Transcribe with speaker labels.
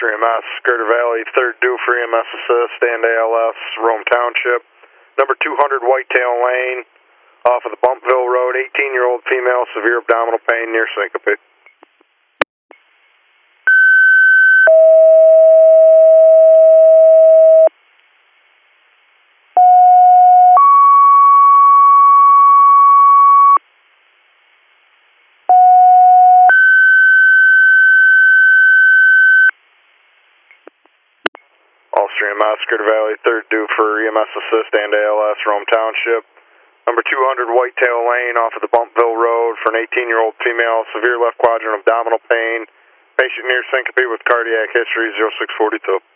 Speaker 1: Ulster EMS, Skirter Valley, 3rd due for EMS assist and ALS, Rome Township. Number 200 Whitetail Lane, off of the Bumpville Road, 18-year-old female, severe abdominal pain near syncope. Ulster EMS, Skirter Valley, 3rd due for EMS assist and ALS, Rome Township. Number 200 Whitetail Lane, off of the Bumpville Road, for an 18-year-old female, severe left quadrant abdominal pain. Patient near syncope with cardiac history, 0642.